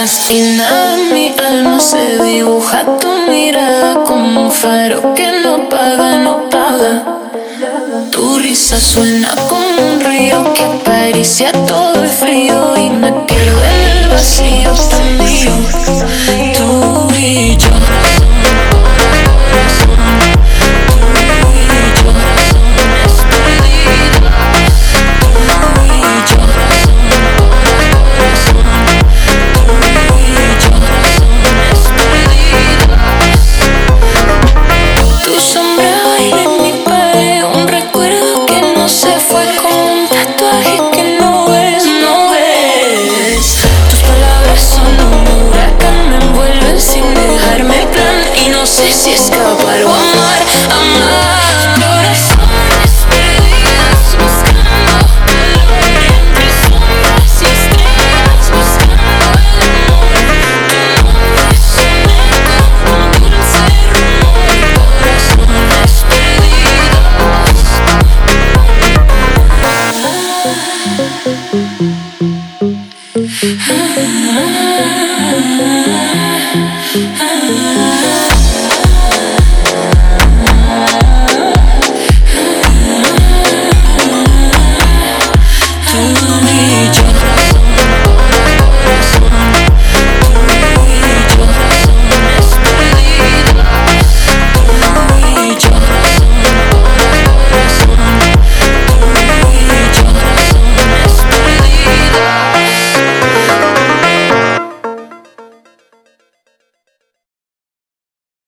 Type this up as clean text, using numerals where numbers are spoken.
esquina de mi alma se dibuja tu mirada como un faro que no paga, no paga. Tu risa suena como un río que acaricia todo el frío y me pierdo en el vacío tan mío. Tú y yo. No sé si escapar o amar, amar. Corazones perdidos buscando calor entre sombras y estrellas, buscando el amor. Tu nombre es un eco, un dulce rumor. Corazones perdidos.